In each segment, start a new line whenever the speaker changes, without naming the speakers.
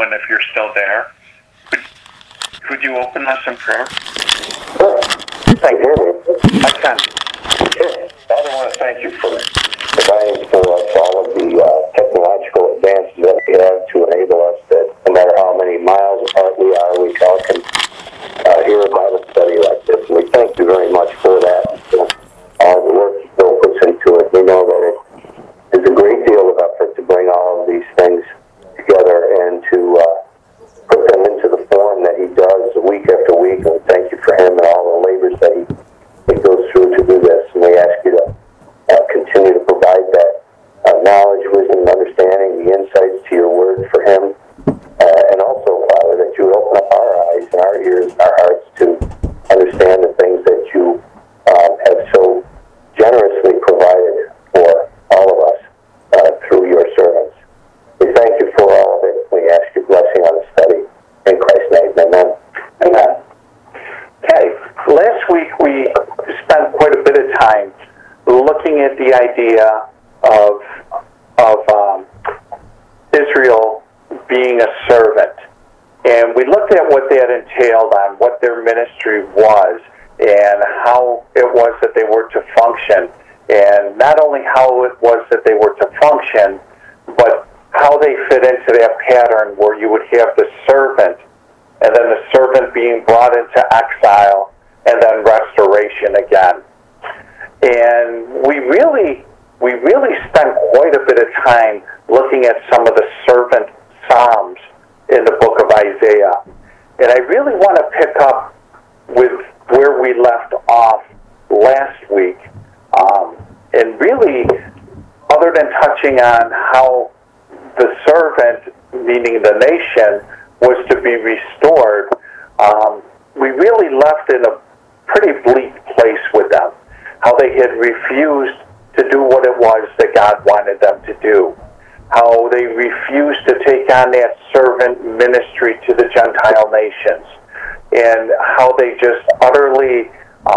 and if you're still there, could you open us in prayer?
Sure. Thank you. I can. Sure. Father, I want to thank you for providing for us all of the technological advances that we have to enable us that no matter how many miles apart we are, we all can hear a Bible study like this. And we thank you very much for that, for all the work that Bill puts into it. We know that it is a great deal of effort to bring all of these things together and to put them into the form that he does week after week. And we thank you for him and all the labors that he goes through to do this. And we ask you to continue to provide that knowledge, wisdom, and understanding, the insights to your word for him. And also, Father, that you would open up our eyes and our ears and our hearts to understand the things that you have so generously provided for all of us through your servants. We thank you for all of it. We ask your blessing on the study. In Christ's name, amen.
Amen. Okay, last week we spent quite a bit of time looking at the idea of Israel being a servant. And we looked at what that entailed on what their ministry was and how it was that they were to function. And not only how it was that they were to function, but how they fit into that pattern where you would have the servant, and then the servant being brought into exile, and then restoration again. And we really spent quite a bit of time looking at some of the servant psalms in the book of Isaiah. And I really want to pick up with where we left off last week. And really, other than touching on how the servant, meaning the nation, was to be restored, we really left in a pretty bleak place with them. How they had refused to do what it was that God wanted them to do. How they refused to take on that servant ministry to the Gentile nations. And how they just utterly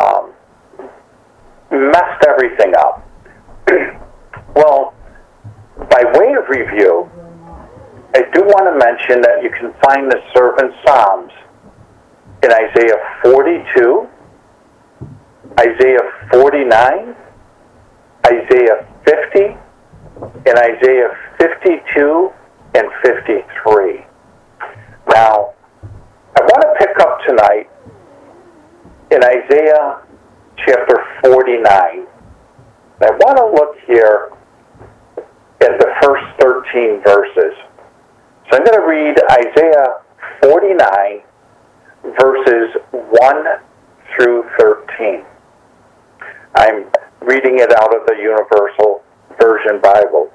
messed everything up. Well, by way of review, I do want to mention that you can find the servant psalms in Isaiah 42, Isaiah 49, Isaiah 50, and Isaiah 52 and 53. Now, I want to pick up tonight in Isaiah chapter 49. I want to look here at the first 13 verses. So I'm going to read Isaiah 49, verses 1 through 13. I'm reading it out of the Universal Version Bible.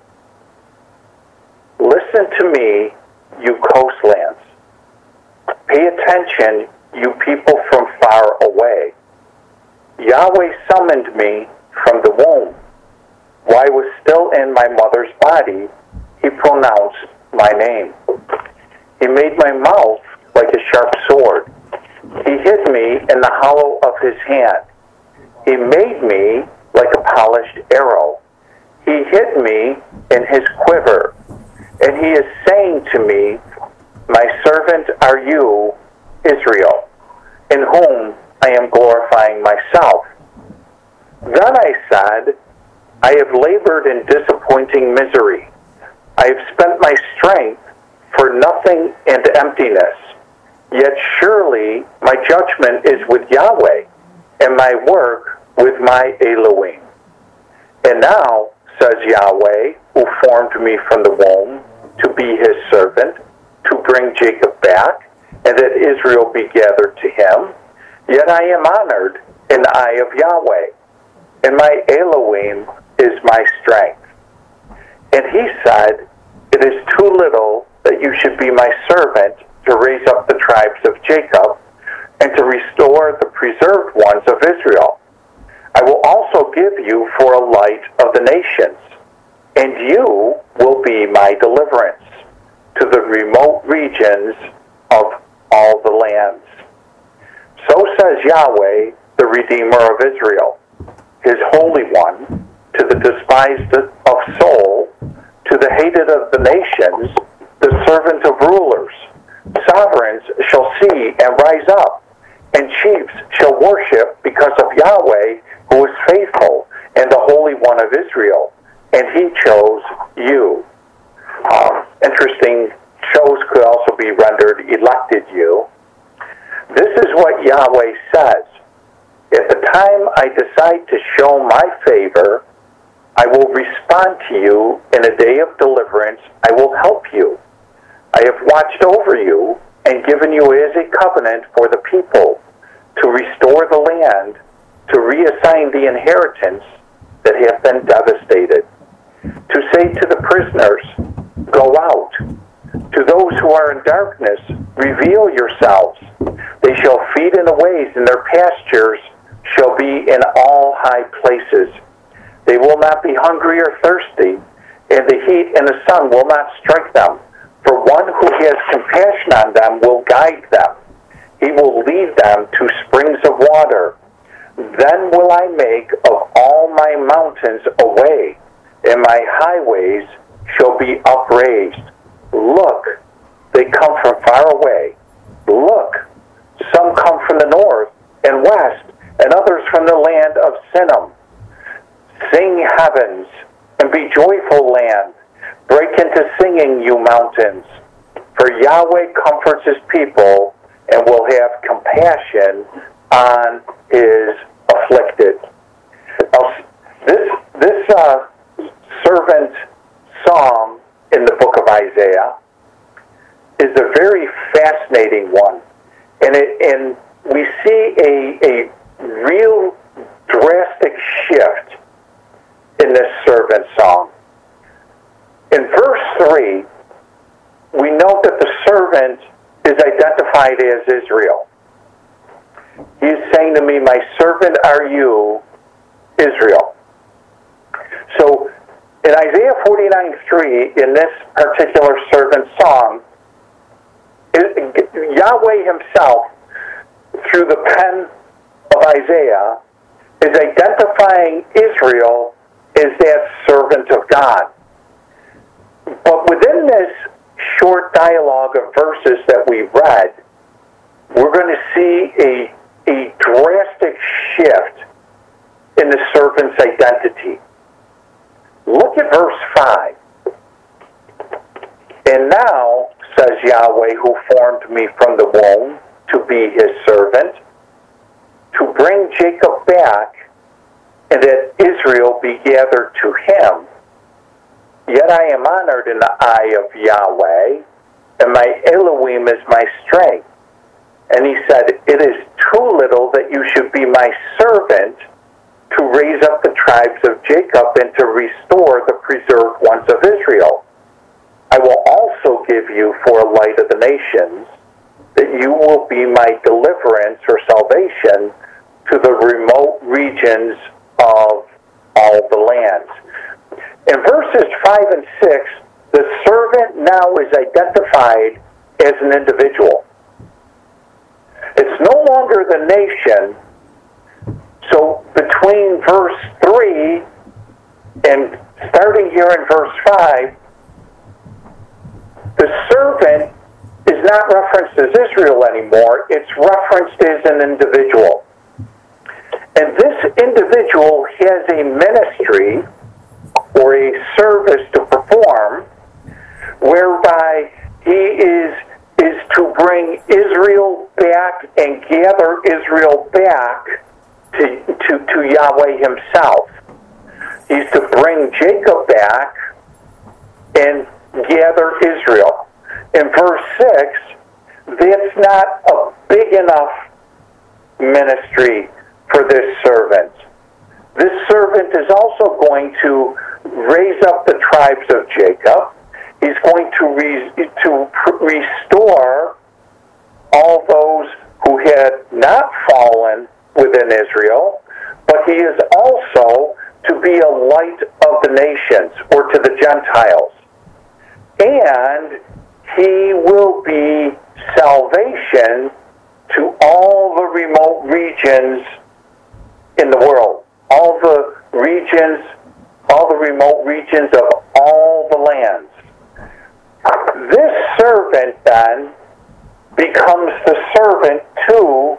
Listen to me, you coastlands. Pay attention, you people from far away. Yahweh summoned me from the womb. While I was still in my mother's body, he pronounced my name. He made my mouth like a sharp sword. He hid me in the hollow of his hand. He made me like a polished arrow. He hid me in his quiver. And he is saying to me, my servant are you, Israel, in whom I am glorifying myself. Then I said, I have labored in disappointing misery. I have spent my strength for nothing and emptiness. Yet surely my judgment is with Yahweh, and my work with my Elohim. And now, says Yahweh, who formed me from the womb, to be his servant, to bring Jacob back, and that Israel be gathered to him. Yet I am honored in the eye of Yahweh, and my Elohim is my strength. And he said, it is too little that you should be my servant to raise up the tribes of Jacob and to restore the preserved ones of Israel. I will also give you for a light of the nations, and you will be my deliverance to the remote regions of all the lands. So says Yahweh, the Redeemer of Israel, his Holy One, to the despised of soul, to the hated of the nations, the servant of rulers. Sovereigns shall see and rise up, and chiefs shall worship because of Yahweh, who is faithful, and the Holy One of Israel, and he chose you. Interesting, chose could also be rendered elected you. This is what Yahweh says. At the time I decide to show my favor, I will respond to you in a day of deliverance. I will help you. I have watched over you and given you as a covenant for the people, to restore the land, to reassign the inheritance that have been devastated, to say to the prisoners, go out. To those who are in darkness, reveal yourselves. They shall feed in the ways, and their pastures shall be in all high places. They will not be hungry or thirsty, and the heat and the sun will not strike them. For one who has compassion on them will guide them. He will lead them to springs of water. Then will I make of all my mountains a way, and my highways shall be upraised. Look, they come from far away. Look, some come from the north and west, and others from the land of Sinim. Sing, heavens, and be joyful, land. Break into singing, you mountains. For Yahweh comforts his people and will have compassion on his afflicted. Now, this servant psalm in the book of Isaiah is a very fascinating one. And we see a real drastic shift in this servant song. In verse 3, we note that the servant is identified as Israel. He is saying to me, my servant are you, Israel. So in Isaiah 49:3, in this particular servant song, Yahweh himself, through the pen of Isaiah, is identifying Israel as that servant of God. But within this short dialogue of verses that we read, we're going to see a drastic shift in the servant's identity. Look at verse 5. And now, says Yahweh, who formed me from the womb to be his servant, to bring Jacob back, and that Israel be gathered to him. Yet I am honored in the eye of Yahweh, and my Elohim is my strength. And he said, it is too little that you should be my servant to raise up the tribes of Jacob and to restore the preserved ones of Israel. I will also give you for a light of the nations, that you will be my deliverance or salvation to the remote regions of all the lands. In verses 5 and 6, the servant now is identified as an individual. It's no longer the nation. So between verse 3 and starting here in verse 5, the servant is not referenced as Israel anymore. It's referenced as an individual. And this individual has a ministry or a service to perform whereby he is to bring Israel back and gather Israel back to Yahweh himself. He's to bring Jacob back and gather Israel. In verse 6, that's not a big enough ministry for this servant. This servant is also going to raise up the tribes of Jacob. He's going to restore all those who had not fallen within Israel, but he is also to be a light of the nations, or to the Gentiles. And he will be salvation to all the remote regions in the world, all the remote regions of all the lands. This servant then becomes the servant to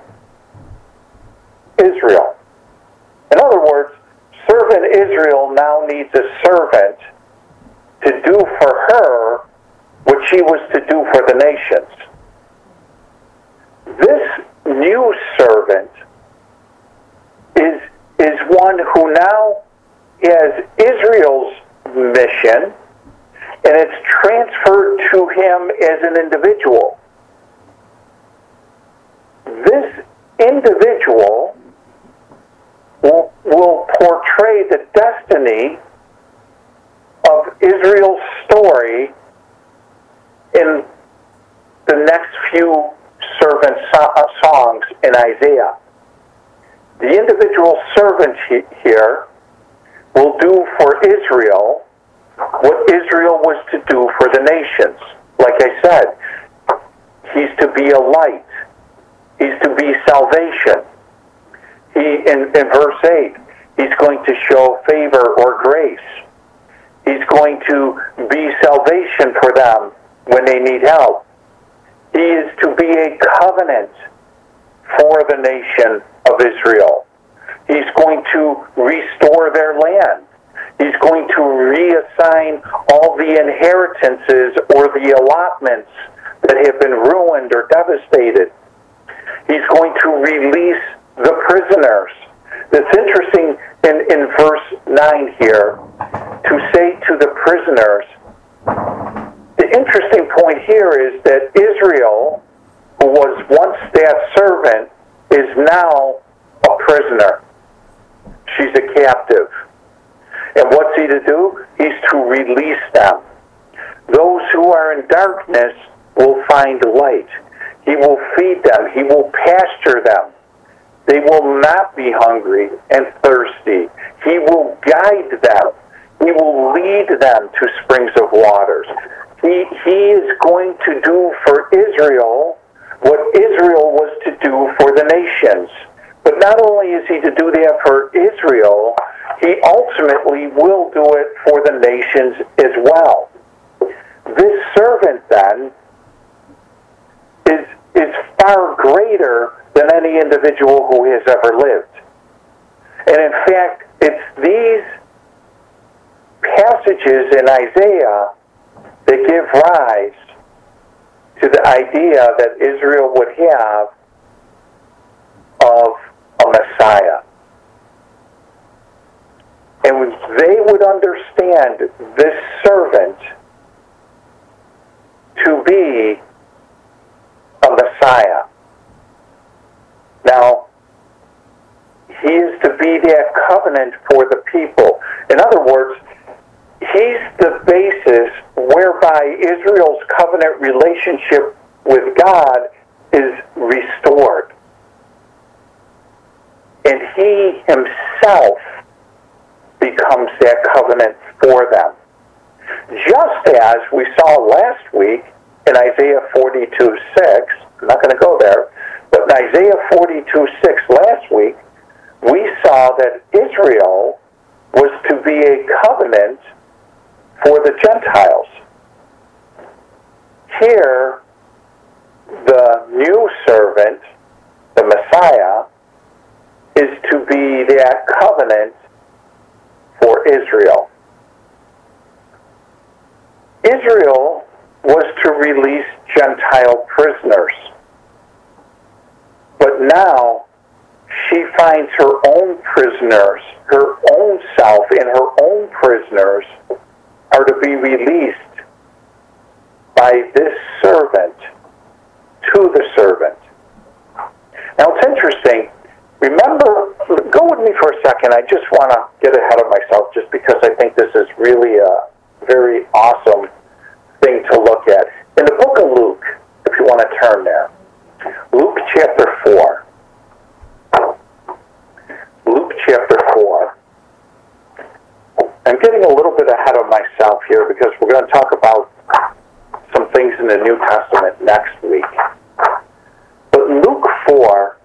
Israel. In other words, servant Israel now needs a servant to do for her what she was to do for the nations. This new servant is one who now has Israel's mission, and it's transferred to him as an individual. This individual will portray the destiny of Israel's story in the next few servant songs in Isaiah. The individual servant here will do for Israel what Israel was to do for the nations. Like I said, he's to be a light. He's to be salvation. In verse 8, he's going to show favor or grace. He's going to be salvation for them when they need help. He is to be a covenant for the nation of Israel. He's going to restore their land. He's going to reassign all the inheritances or the allotments that have been ruined or devastated. He's going to release the prisoners. It's interesting in verse 9 here to say to the prisoners, the interesting point here is that Israel, who was once that servant, is now a prisoner. She's a captive. And what's he to do? He's to release them. Those who are in darkness will find light. He will feed them. He will pasture them. They will not be hungry and thirsty. He will guide them. He will lead them to springs of waters. He is going to do for Israel what Israel was to do for the nations. But not only is he to do that for Israel, he ultimately will do it for the nations as well. This servant, then, is far greater than any individual who has ever lived. And in fact, it's these passages in Isaiah that give rise to the idea that Israel would have of a Messiah. And they would understand this servant to be a Messiah. Now, he is to be that covenant for the people. In other words, he's the basis whereby Israel's covenant relationship with God is restored. And he himself becomes that covenant for them. Just as we saw last week in Isaiah 42:6, I'm not going to go there, but in Isaiah 42:6 last week, we saw that Israel was to be a covenant for the Gentiles. Here, the new servant, the Messiah, is to be that covenant for Israel. Israel was to release Gentile prisoners. But now, she finds her own prisoners, her own self, and her own prisoners are to be released by this servant to the servant. Now, it's interesting. Remember, go with me for a second. I just want to get ahead of myself just because I think this is really a very awesome thing to look at. In the book of Luke, if you want to turn there, Luke chapter 4. Luke chapter 4. I'm getting a little bit ahead of myself here because we're going to talk about some things in the New Testament next week. But Luke 4,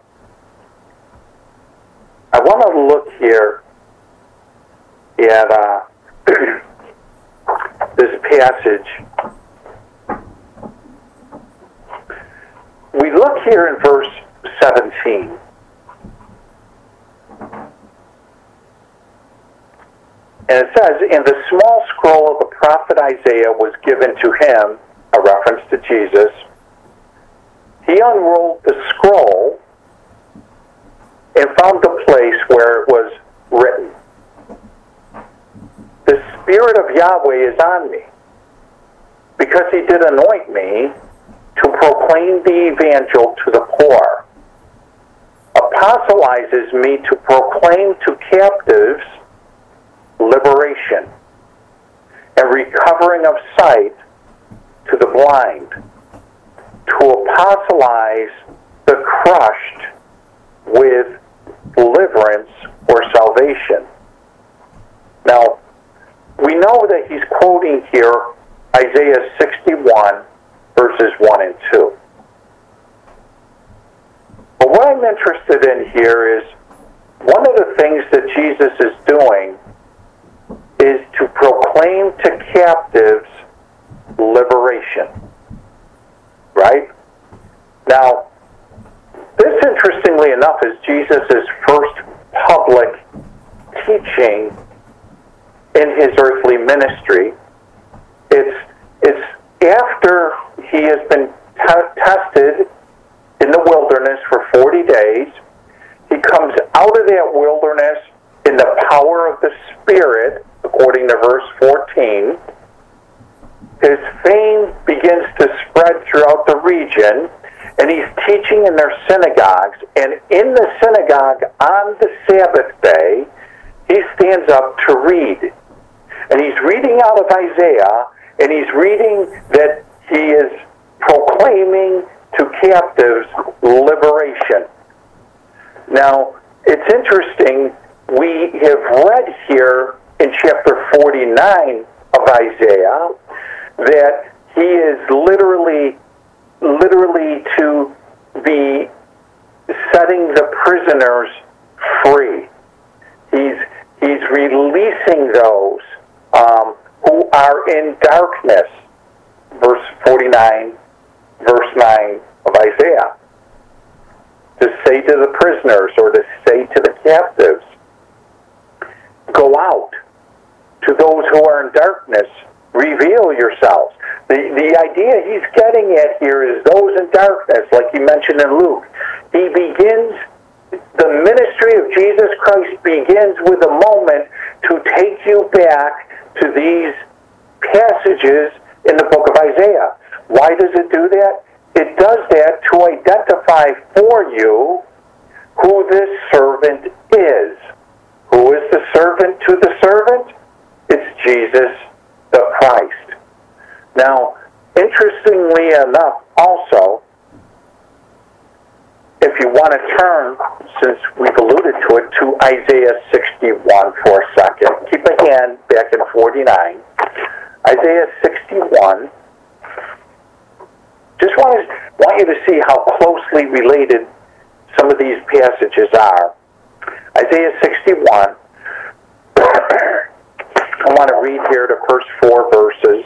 I want to look here at this passage Look here in verse 17. And it says, "And the small scroll of the prophet Isaiah was given to him," a reference to Jesus. "He unrolled the scroll and found the place where it was written, 'The Spirit of Yahweh is on me, because he did anoint me to proclaim the evangel to the poor, apostolizes me to proclaim to captives liberation, and recovering of sight to the blind, to apostolize the crushed with deliverance or salvation." Now, we know that he's quoting here Isaiah 61, verses 1 and 2. But what I'm interested in here is one of the things that Jesus is doing is to proclaim to captives liberation. Right? Now, this, interestingly enough, is Jesus' first public teaching in his earthly ministry. It's after he has been tested in the wilderness for 40 days. He comes out of that wilderness in the power of the Spirit, according to verse 14. His fame begins to spread throughout the region, and he's teaching in their synagogues. And in the synagogue on the Sabbath day, he stands up to read. And he's reading out of Isaiah, and he's reading that he is proclaiming to captives liberation. Now, it's interesting, we have read here in chapter 49 of Isaiah that he is literally to be setting the prisoners free. He's releasing those who are in darkness. Verse 49, verse 9 of Isaiah. To say to the prisoners, or to say to the captives, "Go out. To those who are in darkness, reveal yourselves." The idea he's getting at here is those in darkness, like you mentioned in Luke. The ministry of Jesus Christ begins with a moment to take you back to these passages in the book of Isaiah. Why does it do that? It does that to identify for you who this servant is. Who is the servant to the servant? It's Jesus the Christ. Now, interestingly enough, also, if you want to turn, since we've alluded to it, to Isaiah 61 for a second. Keep a hand back in 49. Isaiah 61. Just want you to see how closely related some of these passages are. Isaiah 61. I want to read here the first 4 verses.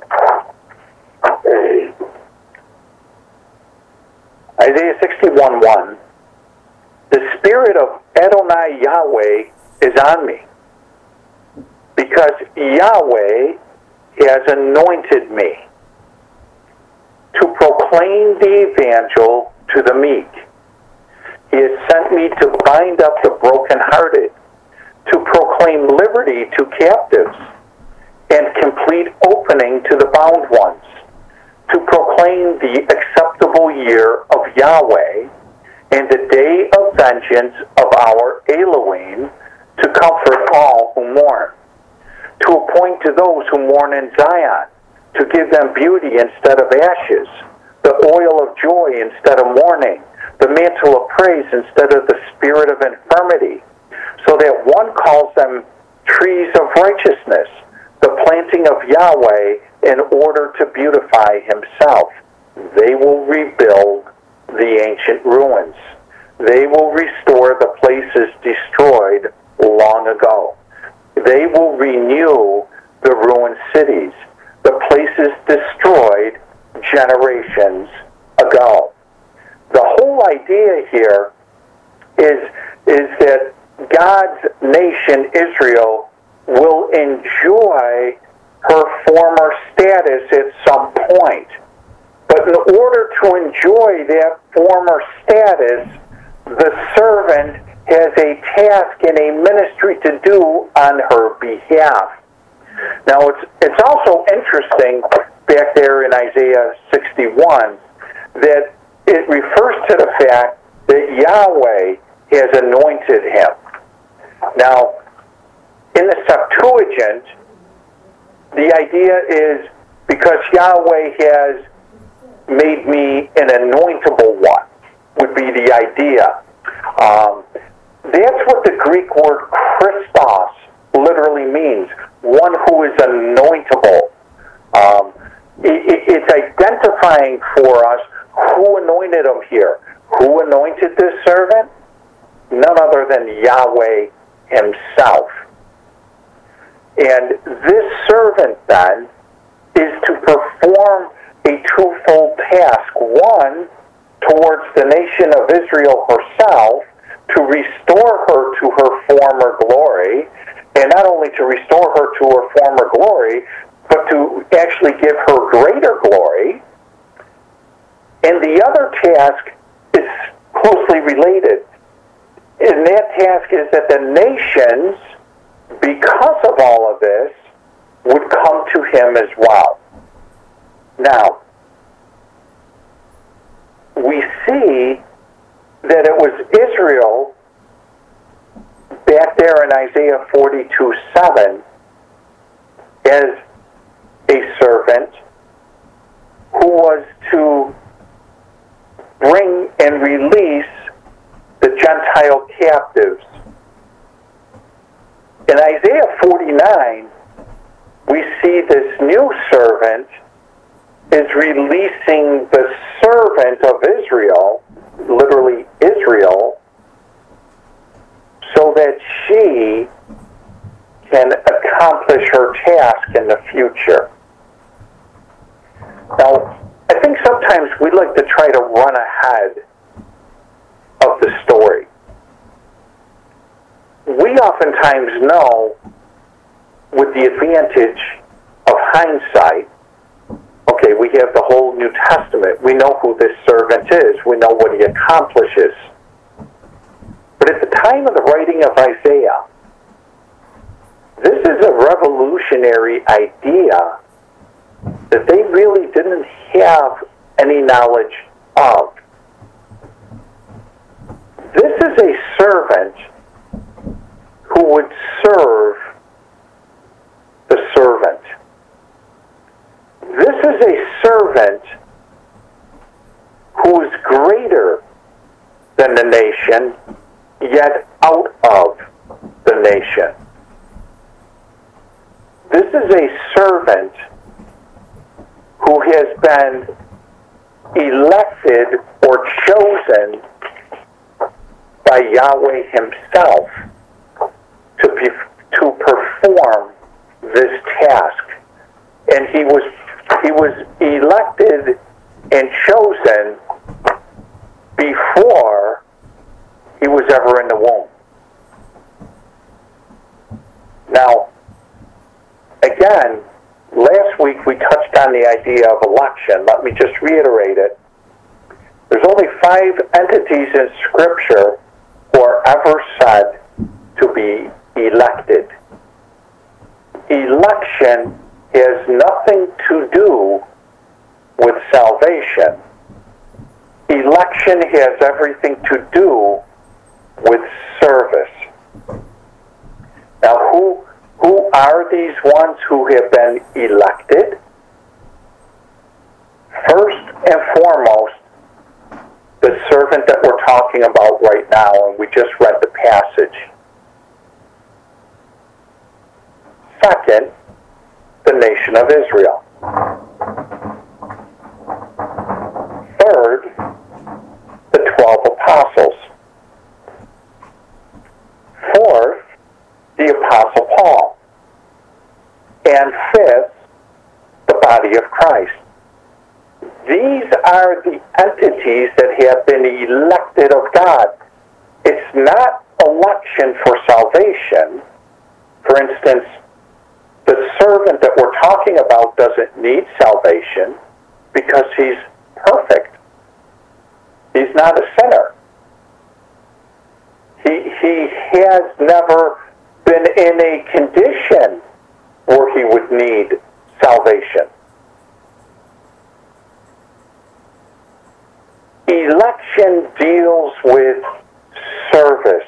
Isaiah 61:1. "The Spirit of Adonai Yahweh is on me, because Yahweh has anointed me to proclaim the evangel to the meek. He has sent me to bind up the brokenhearted, to proclaim liberty to captives, and complete opening to the bound ones, to proclaim the acceptable year of Yahweh, and the day of vengeance of our Elohim, to comfort all who mourn, to appoint to those who mourn in Zion, to give them beauty instead of ashes, the oil of joy instead of mourning, the mantle of praise instead of the spirit of infirmity, so that one calls them trees of righteousness, the planting of Yahweh in order to beautify himself. They will rebuild the ancient ruins. They will restore the places destroyed long ago. They will renew the ruined cities, the places destroyed generations ago. The whole idea here is that God's nation, Israel, will enjoy her former status at some point. But in order to enjoy that former status, the servant has a task and a ministry to do on her behalf. Now, it's also interesting back there in Isaiah 61 that it refers to the fact that Yahweh has anointed him. Now, in the Septuagint, the idea is because Yahweh has made me an anointable one, would be the idea. That's what the Greek word Christos literally means, one who is anointable. It's identifying for us who anointed him here. Who anointed this servant? None other than Yahweh himself. And this servant then is to perform a twofold task. One, towards the nation of Israel herself, to restore her to her former glory, and not only to restore her to her former glory, but to actually give her greater glory. And the other task is closely related. And that task is that the nations, because of all of this, would come to him as well. Now, we see that it was Israel back there in Isaiah 42:7 as a servant who was to bring and release the Gentile captives. In Isaiah 49, we see this new servant is releasing the servant of Israel, literally Israel, so that she can accomplish her task in the future. Now, I think sometimes we like to try to run ahead of the story. We oftentimes know, with the advantage of hindsight, okay, we have the whole New Testament. We know who this servant is. We know what he accomplishes. But at the time of the writing of Isaiah, this is a revolutionary idea that they really didn't have any knowledge of. This is a servant who would serve the servant. This is a servant who is greater than the nation, yet out of the nation. This is a servant who has been elected or chosen by Yahweh himself to perform this task. And he was elected and chosen before he was ever in the womb. Now, again, last week we touched on the idea of election. Let me just reiterate it. There's only 5 entities in Scripture who are ever said to be elected. Election has nothing to do with salvation. Election has everything to do with service. Now, who are these ones who have been elected? First and foremost, the servant that we're talking about right now, and we just read the passage. Second, the nation of Israel. Third, the 12 apostles. Fourth, the Apostle Paul. And fifth, the body of Christ. These are are the entities that have been elected of God. It's not election for salvation. For instance, the servant that we're talking about doesn't need salvation because he's perfect. He's not a sinner. He has never been in a condition where he would need salvation. Election deals with service.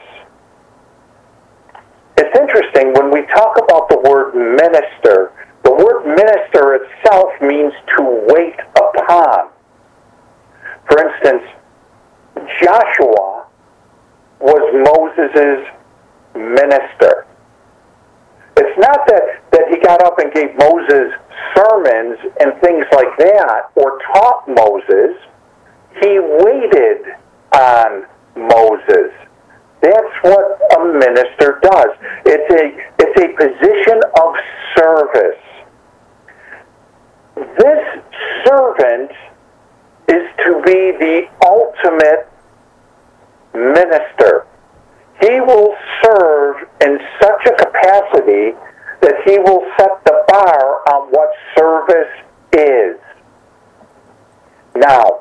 It's interesting, when we talk about the word minister, the word minister itself means to wait upon. For instance, Joshua was Moses' minister. It's not that he got up and gave Moses sermons and things like that, or taught Moses. He waited on Moses. That's what a minister does. It's a position of service. This servant is to be the ultimate minister. He will serve in such a capacity that he will set the bar on what service is. Now,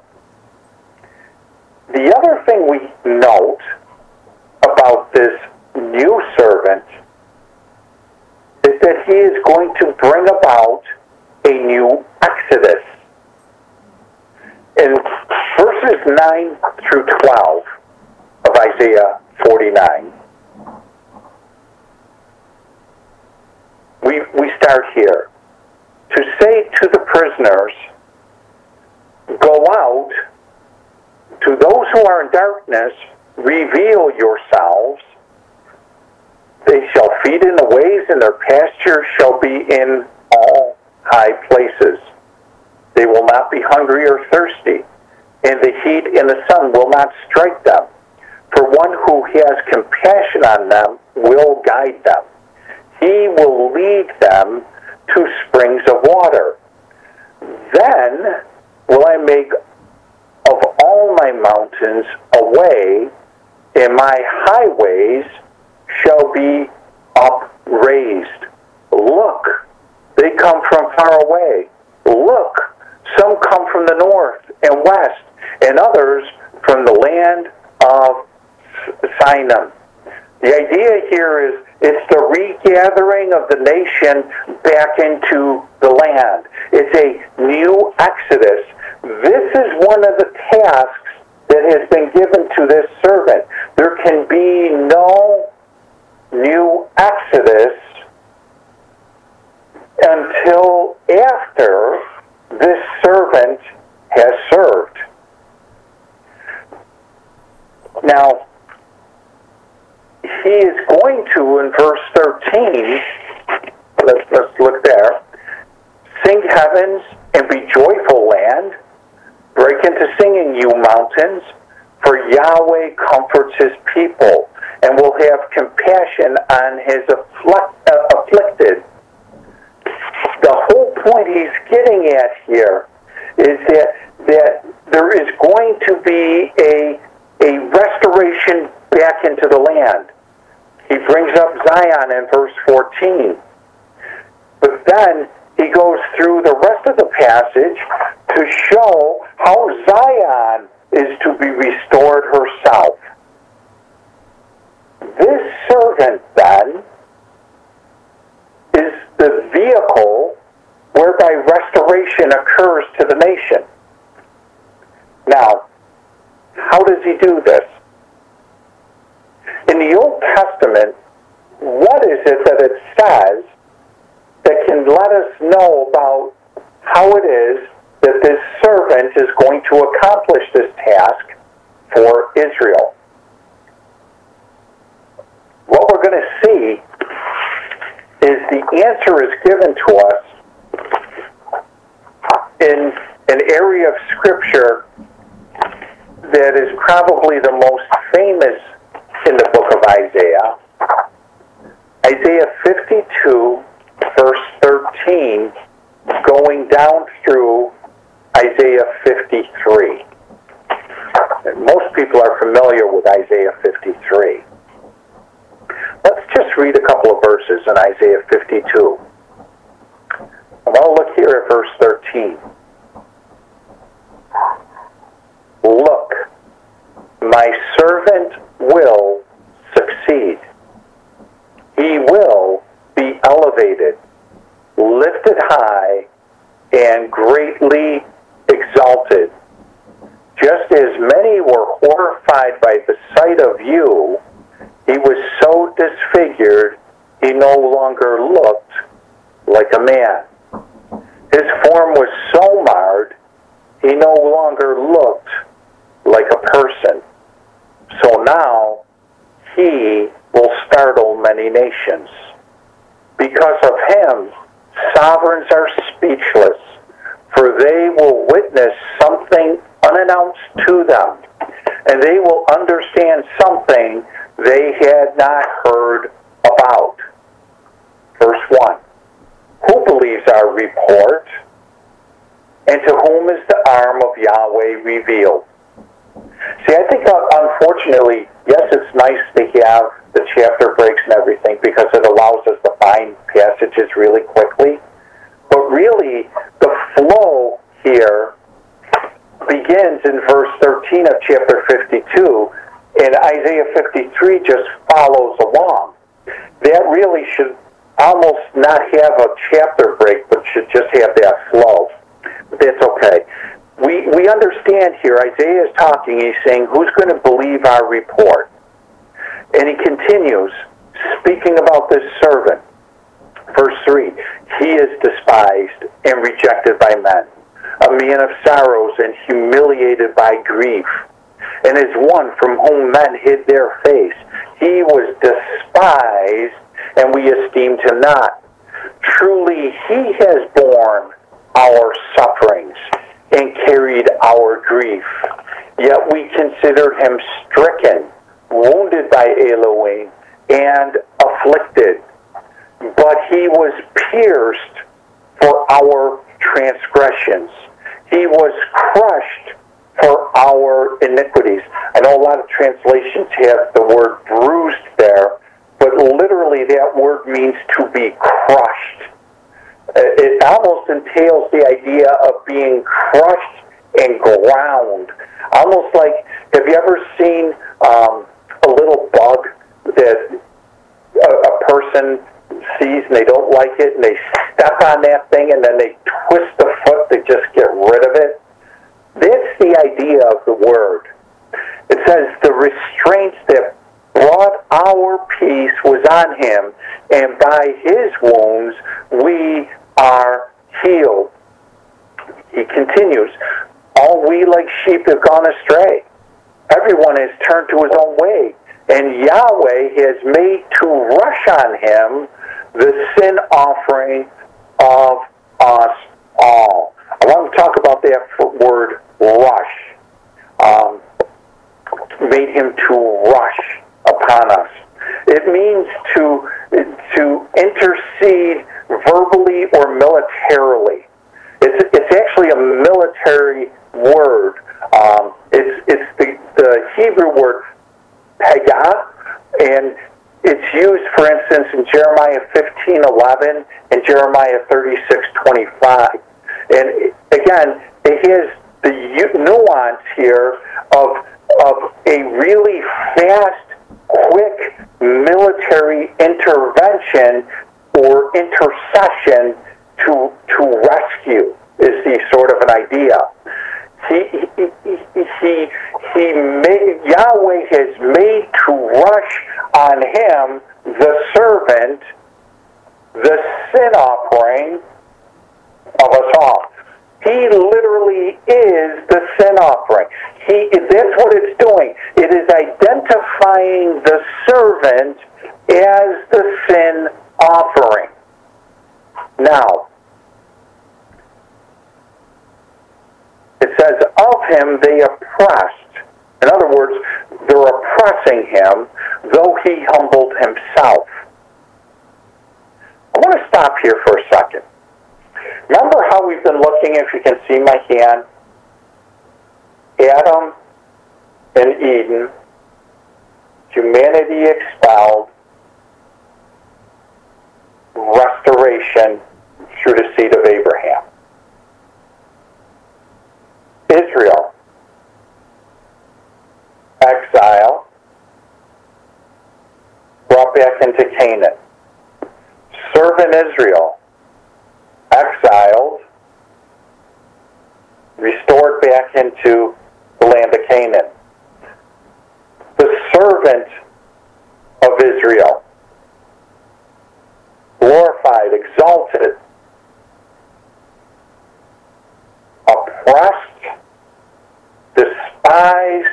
the other thing we note about this new servant is that he is going to bring about a new exodus. In verses 9 through 12 of Isaiah 49, we start here. To say to the prisoners, go out, to those who are in darkness, reveal yourselves. They shall feed in the ways, and their pasture shall be in all high places. They will not be hungry or thirsty, and the heat and the sun will not strike them. For one who has compassion on them will guide them. He will lead them to springs of water. Then will I make of all my mountains a way, and my highways shall be upraised. Look, they come from far away. Look, some come from the north and west, and others from the land of Sinai. The idea here is it's the regathering of the nation back into the land. It's a new exodus. This is one of the tasks that has been given to this servant. There can be no new exodus until after this servant has served. Now, he is going to, in verse 13, let's look there, sing heavens and be joyful, land. Break into singing, you mountains, for Yahweh comforts his people and will have compassion on his afflicted. The whole point he's getting at here is that there is going to be a restoration back into the land. He brings up Zion in verse 14. But then he goes through the rest of the passage to show how Zion is to be restored herself. This servant, then, is the vehicle whereby restoration occurs to the nation. Now, how does he do this? In the Old Testament, what is it that it says that can let us know about how it is that this servant is going to accomplish this task for Israel? What we're going to see is the answer is given to us in an area of Scripture that is probably the most famous in the book of Isaiah. Isaiah 52, verse 13, going down through Isaiah 53. Most people are familiar with Isaiah 53. Let's just read a couple of verses in Isaiah 52. I want to look here at verse 13. Look, my servant will succeed. He will be elevated, lifted high, and greatly exalted. Just as many were horrified by the sight of you, he was so disfigured he no longer looked like a man. His form was so marred, he no longer looked like a person. So now he will startle many nations. Because of him, sovereigns are speechless, for they will witness something unannounced to them, and they will understand something they had not heard about. Verse 1. Who believes our report? And to whom is the arm of Yahweh revealed? See, I think, unfortunately, yes, it's nice to have the chapter breaks and everything because it allows us to find passages really quickly. But really, the flow here begins in verse 13 of chapter 52, and Isaiah 53 just follows along. That really should almost not have a chapter break, but should just have that flow. But that's okay. We understand here, Isaiah is talking, he's saying, who's going to believe our report? And he continues, speaking about this servant. Verse 3, he is despised and rejected by men, a man of sorrows and humiliated by grief, and as one from whom men hid their face. He was despised, and we esteemed him not. Truly, he has borne our sufferings and carried our grief. Yet we considered him stricken, wounded by Elohim, and afflicted. But he was pierced for our transgressions. He was crushed for our iniquities. I know a lot of translations have the word bruised there, but literally that word means to be crushed. It almost entails the idea of being crushed and ground. Almost like, have you ever seen a little bug that a person sees and they don't like it and they step on that thing and then they twist the foot to just get rid of it? That's the idea of the word. It says the restraints that brought our peace was on him, and by his wounds we are healed. He continues, all we like sheep have gone astray. Everyone has turned to his own way, and Yahweh has made to rush on him the sin offering of us all. I want to talk about that word rush. Made him to rush upon us. It means to intercede verbally or militarily. It's actually a military word. It's the Hebrew word pagah, and it's used, for instance, in Jeremiah 15:11 and Jeremiah 36:25. And again, it has the nuance here of a really fast, quick military intervention or intercession to rescue is the sort of an idea. Yahweh has made to rush on him the servant, the sin offering of us all. He literally is the sin offering. That's what it's doing. It is identifying the servant as the sin offering. Now, it says, of him they oppressed. In other words, they're oppressing him, though he humbled himself. I want to stop here for a second. Remember how we've been looking, if you can see my hand? Adam Eden, humanity expelled, restoration through the seed of Abraham. Israel, exile, brought back into Canaan. Servant Israel, exiled, restored back into the land of Canaan. The servant of Israel, glorified, exalted, oppressed, despised,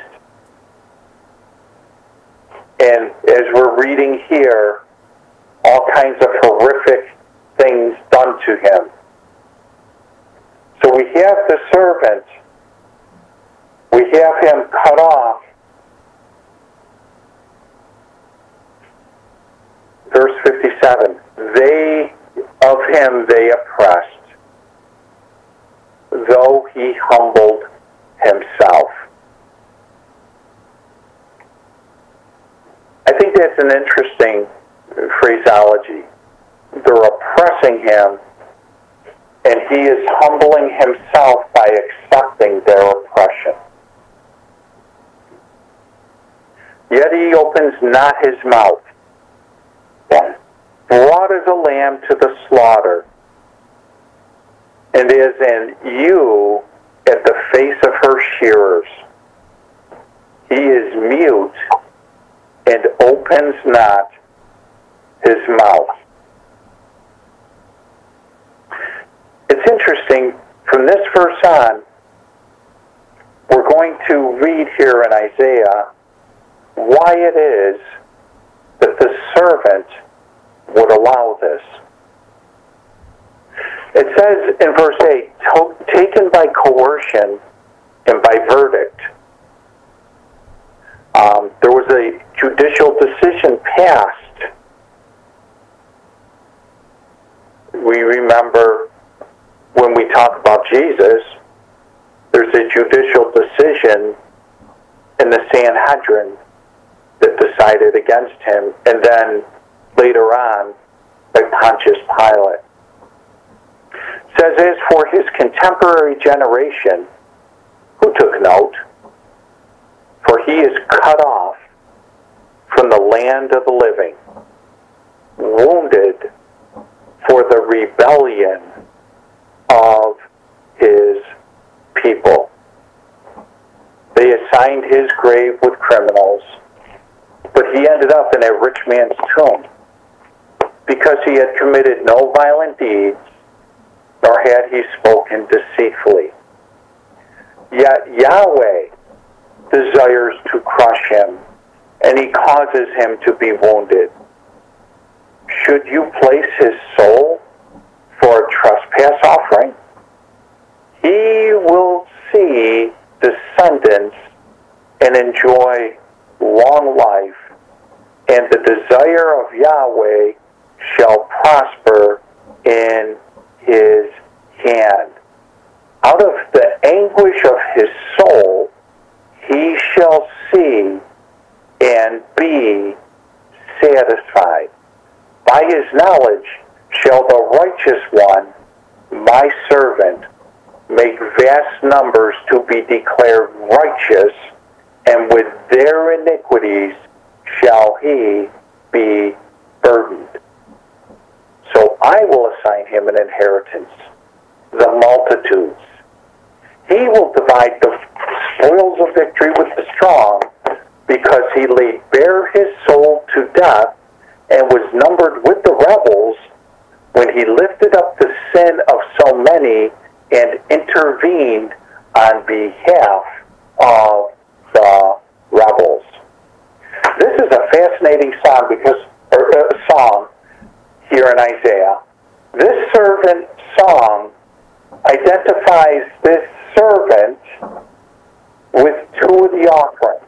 and as we're reading here, all kinds of horrific things done to him. So we have the servant, we have him cut off. Verse 57, of him they oppressed, though he humbled himself. I think that's an interesting phraseology. They're oppressing him, and he is humbling himself by accepting their oppression. Yet he opens not his mouth. Brought as a lamb to the slaughter, and is an ewe at the face of her shearers. He is mute and opens not his mouth. It's interesting, from this verse on, we're going to read here in Isaiah why it is that the servant would allow this. It says in verse 8, taken by coercion and by verdict. There was a judicial decision passed. We remember when we talk about Jesus, there's a judicial decision in the Sanhedrin that decided against him, and then later on, by Pontius Pilate. It says, as for his contemporary generation, who took note? For he is cut off from the land of the living, wounded for the rebellion of his people. They assigned his grave with criminals, but he ended up in a rich man's tomb because he had committed no violent deeds, nor had he spoken deceitfully. Yet Yahweh desires to crush him, and he causes him to be wounded. Should you place his soul for a trespass offering? He will see descendants and enjoy long life, and the desire of Yahweh shall prosper in his hand. Out of the anguish of his soul, he shall see and be satisfied. By his knowledge shall the righteous one, my servant, make vast numbers to be declared righteous, and with their iniquities shall he be burdened. So I will assign him an inheritance, the multitudes. He will divide the spoils of victory with the strong, because he laid bare his soul to death and was numbered with the rebels when he lifted up the sin of so many and intervened on behalf of the rebels. This is a fascinating song here in Isaiah. This servant song identifies this servant with two of the offerings,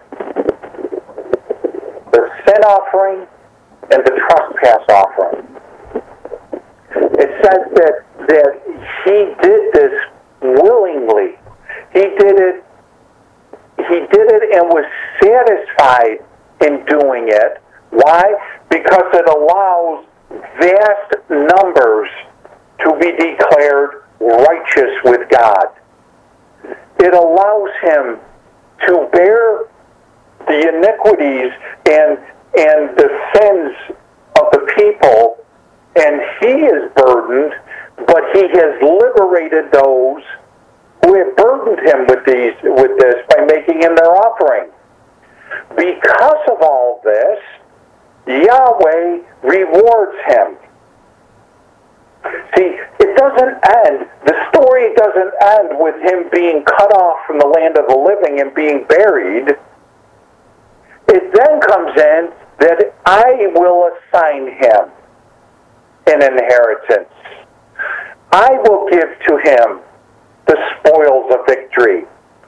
the sin offering and the trespass offering. It says that he did this willingly. He did it and was satisfied in doing it. Why? Because it allows vast numbers to be declared righteous with God. It allows him to bear the iniquities and the sins of the people, and he is burdened, but he has liberated those who have burdened him with this by making him their offering. Because of all this, Yahweh rewards him. See, it doesn't end, the story doesn't end with him being cut off from the land of the living and being buried. It then comes in that I will assign him an inheritance. I will give to him the spoils of victory.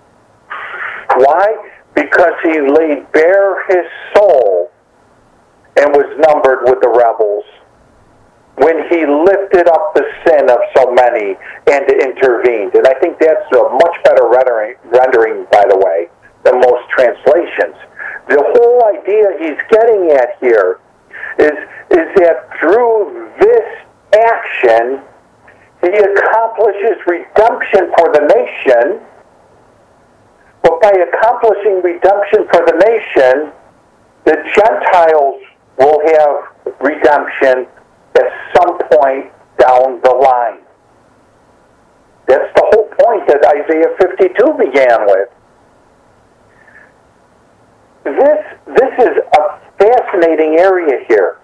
Why? Because he laid bare his soul and was numbered with the rebels. When he lifted up the sin of so many and intervened. And I think that's a much better rendering, by the way, than most translations. The whole idea he's getting at here is that through this action, he accomplishes redemption for the nation, but by accomplishing redemption for the nation, the Gentiles will have redemption at some point down the line. That's the whole point that Isaiah 52 began with. This is a fascinating area here.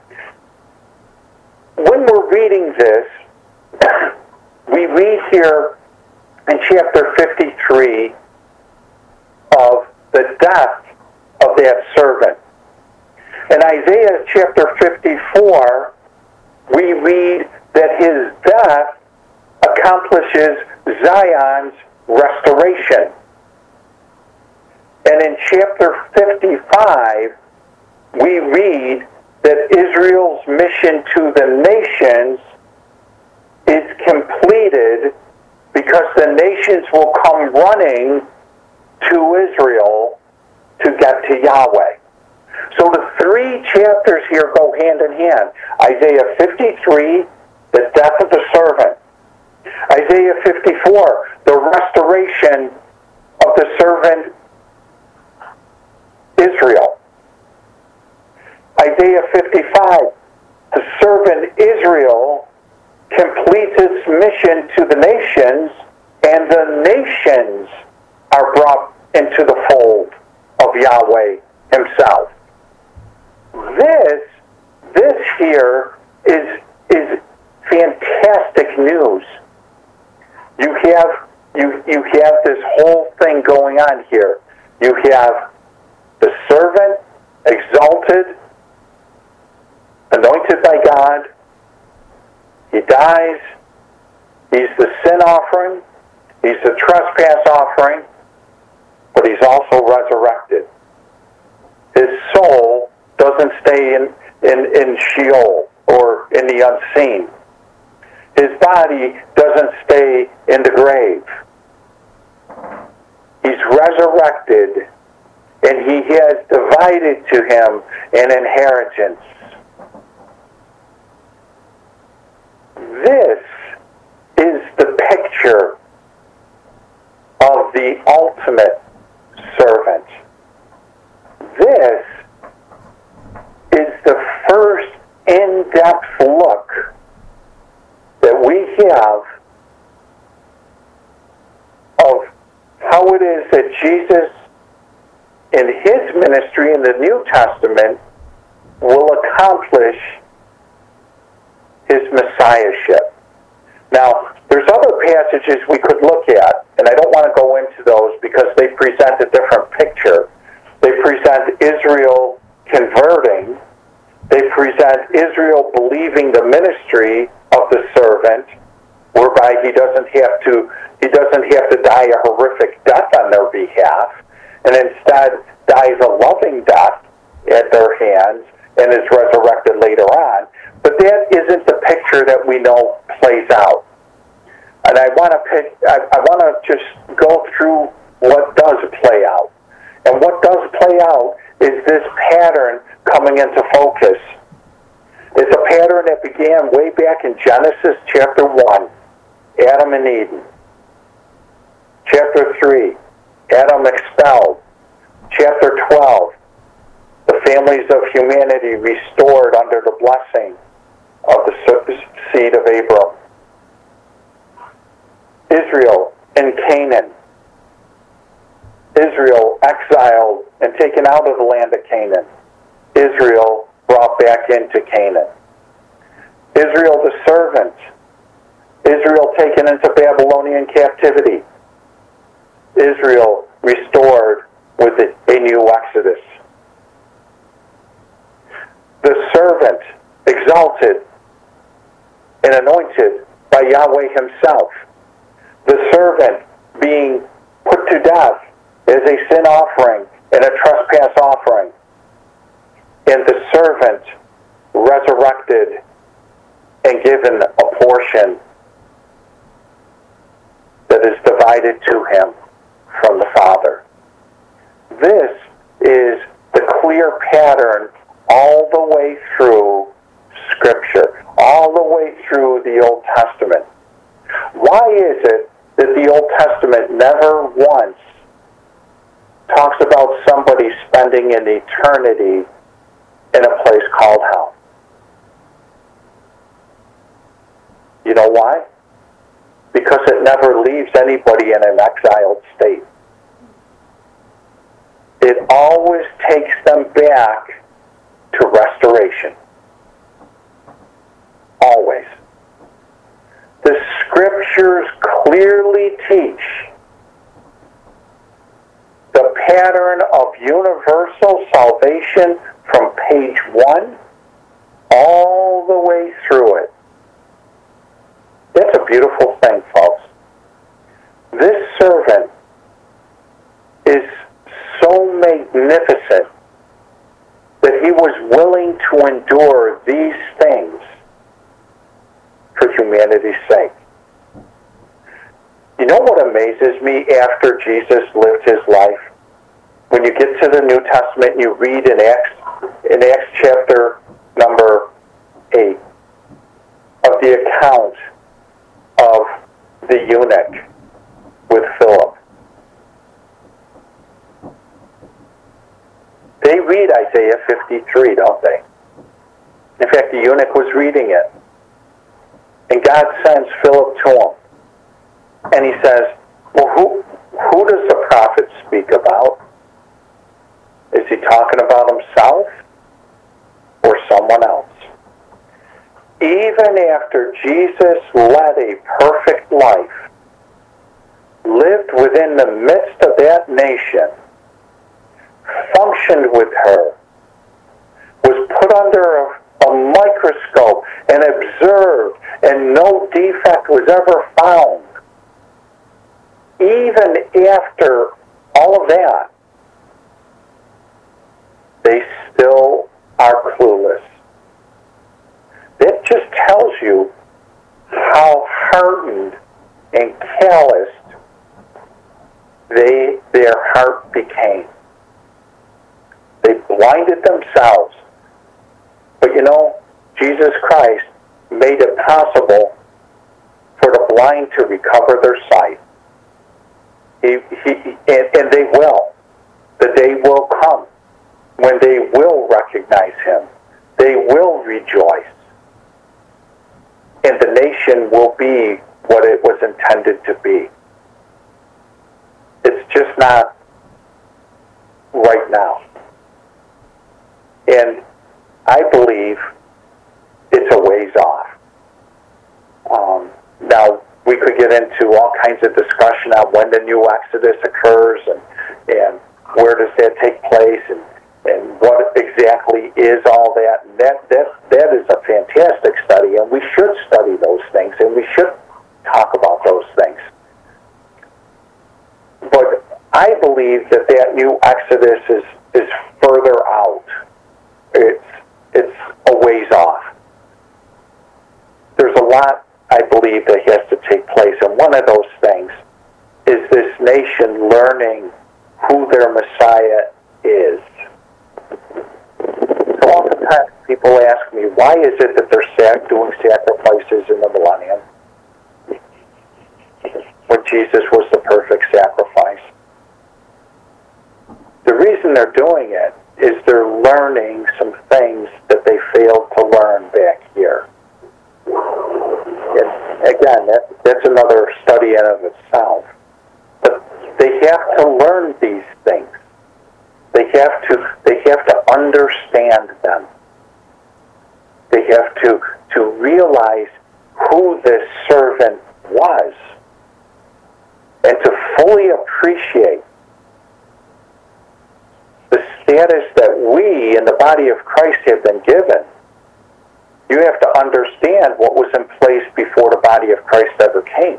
When we're reading this, we read here in chapter 53 of the death of that servant. In Isaiah chapter 54, we read that his death accomplishes Zion's restoration. And in chapter 55, we read that Israel's mission to the nations is completed because the nations will come running to Israel to get to Yahweh. So the three chapters here go hand in hand. Isaiah 53, the death of the servant. Isaiah 54, the restoration of the servant Israel. Isaiah 55, the servant Israel completes its mission to the nations, and the nations are brought into the fold of Yahweh himself. This here is fantastic news. You have this whole thing going on here. You have the servant exalted, anointed by God. He dies. He's the sin offering. He's the trespass offering. But he's also resurrected. His soul doesn't stay in Sheol or in the unseen. His body doesn't stay in the grave. He's resurrected, and he has divided to him an inheritance. This is the picture of the ultimate servant. This is the first in-depth look that we have of how it is that Jesus, in his ministry in the New Testament, will accomplish his messiahship. Now, there's other passages we could look at, and I don't want to go into those because they present a different picture. They present Israel converting. They present Israel believing the ministry of the servant, whereby he doesn't have to die a horrific death on their behalf, and instead dies a loving death at their hands and is resurrected later on. But that isn't the picture that we know plays out. And I want to just go through what does play out. And what does play out is this pattern coming into focus. It's a pattern that began way back in Genesis chapter 1, Adam and Eden. Chapter 3, Adam expelled. Chapter 12, the families of humanity restored under the blessing of the seed of Abram. Israel in Canaan. Israel exiled and taken out of the land of Canaan. Israel brought back into Canaan. Israel the servant. Israel taken into Babylonian captivity. Israel restored with a new exodus. The servant exalted and anointed by Yahweh himself. The servant being put to death as a sin offering and a trespass offering. And the servant resurrected and given a portion that is divided to him from the Father. This is the clear pattern all the way through Scripture, all the way through the Old Testament. Why is it that the Old Testament never once talks about somebody spending an eternity in a place called hell? You know why? Because it never leaves anybody in an exiled state. It always takes them back to restoration. Always. The Scriptures clearly teach the pattern of universal salvation from page 1 all the way through it. That's a beautiful thing, folks. This servant is so magnificent that he was willing to endure these things for humanity's sake. You know what amazes me after Jesus lived his life? When you get to the New Testament and you read in Acts chapter number 8 of the account of the eunuch with Philip. They read Isaiah 53, don't they? In fact, the eunuch was reading it. And God sends Philip to him. And he says, well, who does the prophet speak about? Is he talking about himself or someone else? Even after Jesus led a perfect life, lived within the midst of that nation, functioned with her, was put under a microscope and observed, and no defect was ever found. Even after all of that, they still are clueless. That just tells you how hardened and calloused their heart became. They blinded themselves. But you know, Jesus Christ made it possible for the blind to recover their sight. And they will. The day will come when they will recognize him. They will rejoice. And the nation will be what it was intended to be. It's just not right now. And I believe it's a ways off. Now, we could get into all kinds of discussion on when the new Exodus occurs and where does that take place and what exactly is all that. And that is a fantastic study, and we should study those things, and we should talk about those things. But I believe that new Exodus is further out. It's a ways off. There's a lot, I believe, that has to take place, and one of those things is this nation learning who their Messiah is. So oftentimes people ask me, why is it that they're doing sacrifices in the millennium when Jesus was the perfect sacrifice? The reason they're doing it is they're learning some things that they failed to learn back here. And again, that's another study in and of itself. But they have to learn these things. They have to understand them. They have to realize who this servant was and to fully appreciate the status that we in the body of Christ have been given. You have to understand what was in place before the body of Christ ever came.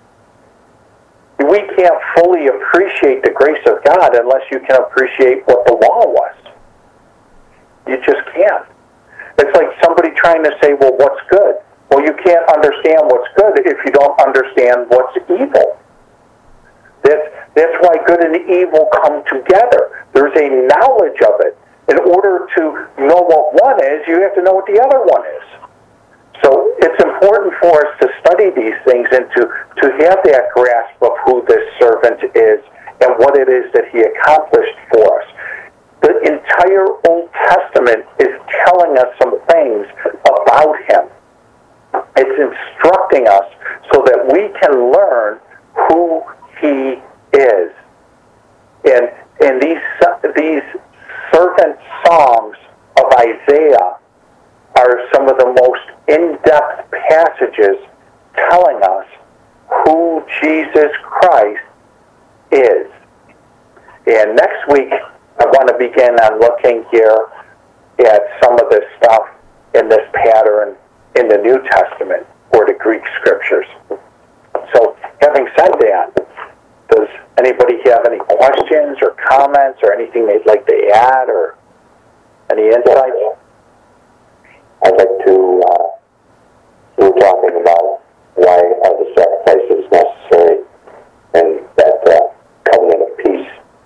We can't fully appreciate the grace of God unless you can appreciate what the law was. You just can't. It's like somebody trying to say, well, what's good? Well, you can't understand what's good if you don't understand what's evil. That's why good and evil come together. There's a knowledge of it. In order to know what one is, you have to know what the other one is. So it's important for us to study these things and to have that grasp of who this servant is and what it is that he accomplished for us. The entire Old Testament is telling us some things about him. It's instructing us so that we can learn who he is. And these servant songs of Isaiah are some of the most in-depth passages telling us who Jesus Christ is. And next week, I want to begin on looking here at some of this stuff in this pattern in the New Testament or the Greek scriptures. So, having said that, does anybody have any questions or comments or anything they'd like to add or any insights?
I'd like to, we were talking about why are the sacrifices necessary and that covenant of peace.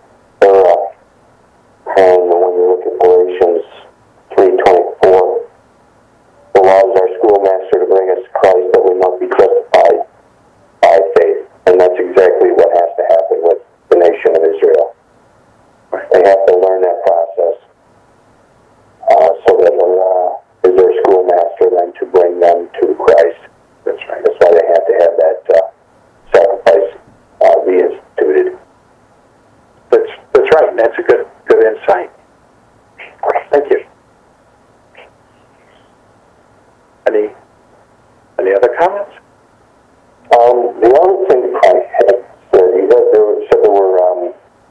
And when you look at Galatians 3:24, the law is our schoolmaster to bring us to Christ that we must be justified by faith. And that's exactly what has to happen with the nation of Israel. They have to learn that process so that the law is their schoolmaster then to bring them to Christ. That's right. That's why they have to have that sacrifice reinstituted.
That's right, and that's a good insight. Thank you. Any other comments?
The other thing Christ had said, he said there were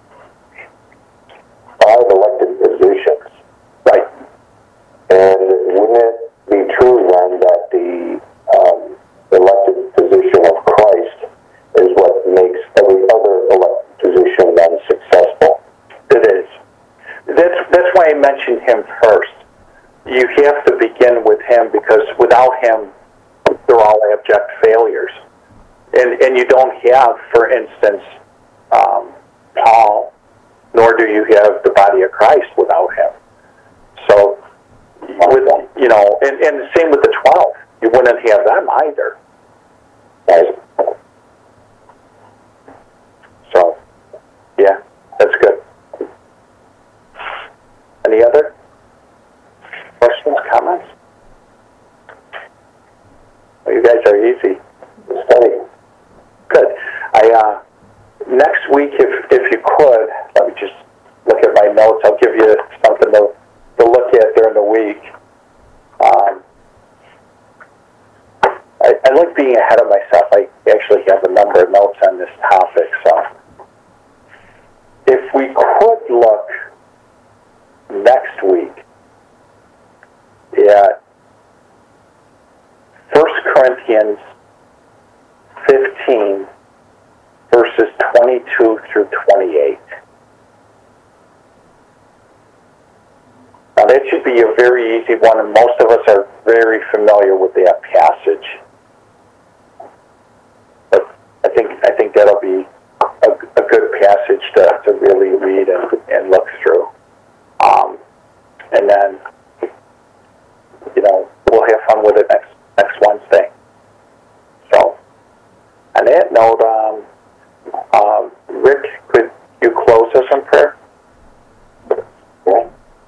5 elected positions.
Right.
And wouldn't it be true then that the elected position of Christ is what makes every other elected position then successful?
It is. That's why I mentioned him first. You have to begin with him because without him, they're all abject failures. And you don't have, for instance, Paul, nor do you have the body of Christ without him. So, and the same with the 12. You wouldn't have them either.
Right.
So, yeah, that's good. Any other questions, comments? Well, you guys are easy. Study. Good. Next week, if you could, let me just look at my notes. I'll give you something to look at during the week. I like being ahead of myself. I actually have a number of notes on this topic. So, if we could look next week at 1 Corinthians 15, verses 22 through 28. Now that should be a very easy one, and most of us are very familiar with that passage. But I think that'll be a good passage to really read and look through. And then, we'll have fun with it next Wednesday. So, on that note, Rick, could you close us in prayer?
Okay.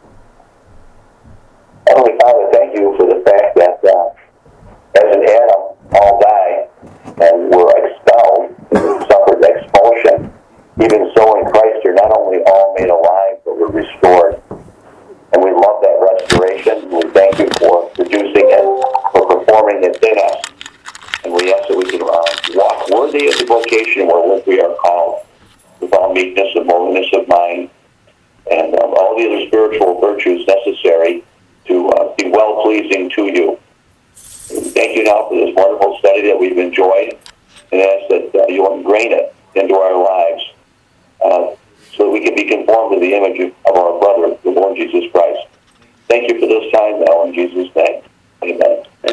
Heavenly Father, thank you for the fact that as in Adam all die and were expelled, suffered expulsion, even so in Christ you're not only all made alive, but we're restored. And we love that restoration. We thank you for producing it, for performing it in us. And we ask that we can walk worthy of the vocation wherewith we are called, with all meekness and lowliness of mind, and all the other spiritual virtues necessary to be well-pleasing to you. And thank you now for this wonderful study that we've enjoyed, and ask that you'll ingrain it into our lives so that we can be conformed to the image of our brother, the Lord Jesus Christ. Thank you for this time now, in Jesus' name.